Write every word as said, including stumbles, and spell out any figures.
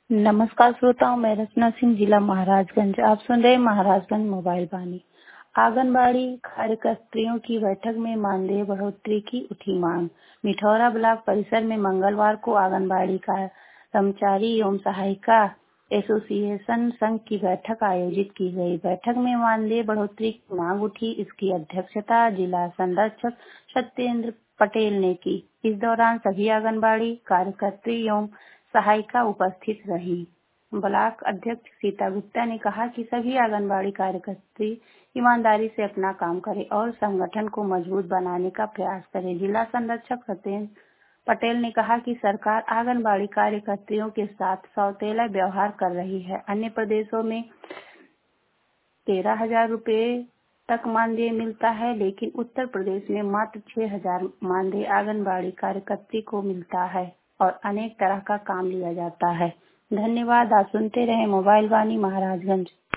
नमस्कार श्रोताओं, मैं रचना सिंह, जिला महाराजगंज। आप सुन रहे महाराजगंज मोबाइल वाणी। आंगनबाड़ी कार्यकर्त्रियों की बैठक में मानदेय बढ़ोतरी की उठी मांग। मिठौरा ब्लॉक परिसर में मंगलवार को आंगनबाड़ी कर्मचारी एवं सहायिका एसोसिएशन संघ की बैठक आयोजित की गई। बैठक में मानदेय बढ़ोतरी की मांग उठी। इसकी अध्यक्षता जिला संरक्षक सत्येंद्र पटेल ने की। इस दौरान सभी आंगनबाड़ी कार्यकर्त्री एवं सहायिका उपस्थित रही। ब्लॉक अध्यक्ष सीता गुप्ता ने कहा कि सभी आंगनबाड़ी कार्यकर्त्री ईमानदारी से अपना काम करें और संगठन को मजबूत बनाने का प्रयास करें। जिला संरक्षक सत्येंद्र पटेल ने कहा कि सरकार आंगनबाड़ी कार्यकर्तियों के साथ सौतेला व्यवहार कर रही है। अन्य प्रदेशों में तेरह हजार रुपये तक मानदेय मिलता है, लेकिन उत्तर प्रदेश में मात्र छह हजार मानदेय आंगनबाड़ी कार्यकर्त्री को मिलता है और अनेक तरह का काम लिया जाता है। धन्यवाद। आप सुनते रहे मोबाइल वाणी महाराजगंज।